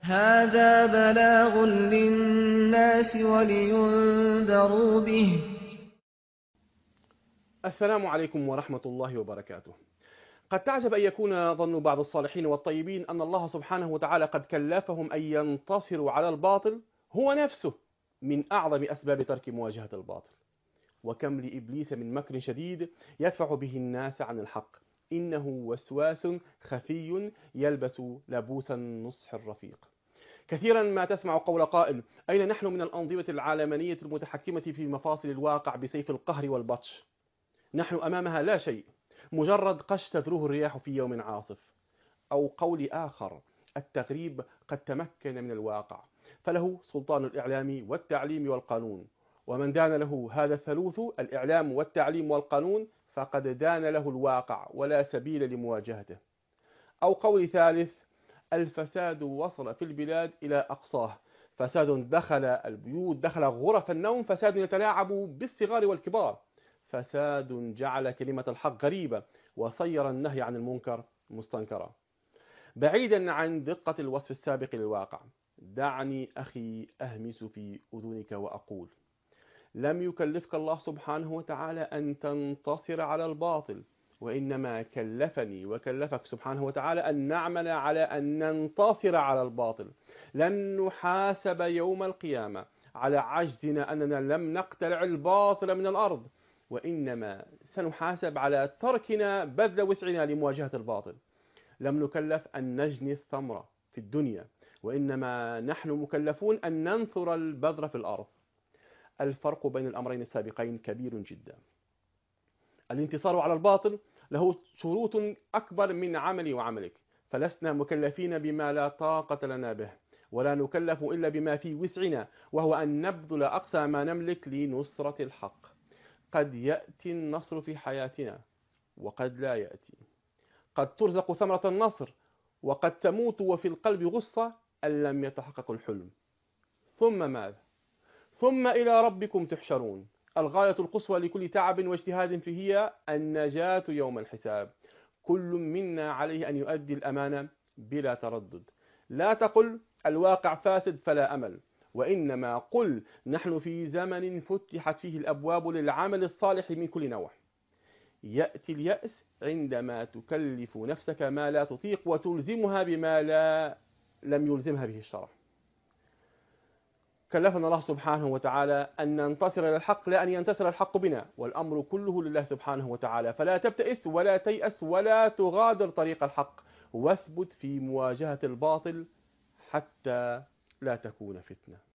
هَٰذَا بَلَاغٌ لِّلنَّاسِ وَلِيُنذَرُوا بِهِ. السلام عليكم ورحمة الله وبركاته. قد تعجب أن يكون ظن بعض الصالحين والطيبين أن الله سبحانه وتعالى قد كلفهم أن ينتصروا على الباطل هو نفسه من أعظم أسباب ترك مواجهة الباطل. وكم لإبليس من مكر شديد يدفع به الناس عن الحق، إنه وسواس خفي يلبس لبوس النصح الرفيق. كثيرا ما تسمع قول قائل: أين نحن من الأنظمة العالمانية المتحكمة في مفاصل الواقع بسيف القهر والبطش؟ نحن أمامها لا شيء، مجرد قش تذروه الرياح في يوم عاصف. أو قول آخر: التغريب قد تمكن من الواقع، فله سلطان الإعلام والتعليم والقانون، ومن دان له هذا الثالوث الإعلام والتعليم والقانون فقد دان له الواقع ولا سبيل لمواجهته. أو قول ثالث: الفساد وصل في البلاد إلى أقصاه، فساد دخل البيوت، دخل غرف النوم، فساد يتلاعب بالصغار والكبار، فساد جعل كلمة الحق غريبة وصير النهي عن المنكر مستنكرا. بعيدا عن دقة الوصف السابق للواقع، دعني أخي أهمس في أذنك وأقول: لم يكلفك الله سبحانه وتعالى أن تنتصر على الباطل، وإنما كلفني وكلفك سبحانه وتعالى أن نعمل على أن ننتصر على الباطل. لن نحاسب يوم القيامة على عجزنا أننا لم نقتلع الباطل من الأرض، وإنما سنحاسب على تركنا بذل وسعنا لمواجهة الباطل. لم نكلف أن نجني الثمرة في الدنيا، وإنما نحن مكلفون أن ننثر البذر في الأرض. الفرق بين الأمرين السابقين كبير جدا. الانتصار على الباطل له شروط أكبر من عملي وعملك، فلسنا مكلفين بما لا طاقة لنا به، ولا نكلف إلا بما في وسعنا، وهو أن نبذل أقصى ما نملك لنصرة الحق. قد يأتي النصر في حياتنا وقد لا يأتي، قد ترزق ثمرة النصر وقد تموت وفي القلب غصة أن لم يتحقق الحلم. ثم ماذا؟ ثم إلى ربكم تحشرون. الغاية القصوى لكل تعب واجتهاد فيه النجاة يوم الحساب. كل منا عليه أن يؤدي الأمانة بلا تردد. لا تقل الواقع فاسد فلا أمل، وإنما قل نحن في زمن فتحت فيه الأبواب للعمل الصالح من كل نوع. يأتي اليأس عندما تكلف نفسك ما لا تطيق وتلزمها بما لم يلزمها به الشرع. كلفنا الله سبحانه وتعالى أن ننتصر للحق، لا أن ينتصر الحق بنا، والأمر كله لله سبحانه وتعالى. فلا تبتئس ولا تيأس ولا تغادر طريق الحق، واثبت في مواجهة الباطل حتى لا تكون فتنة.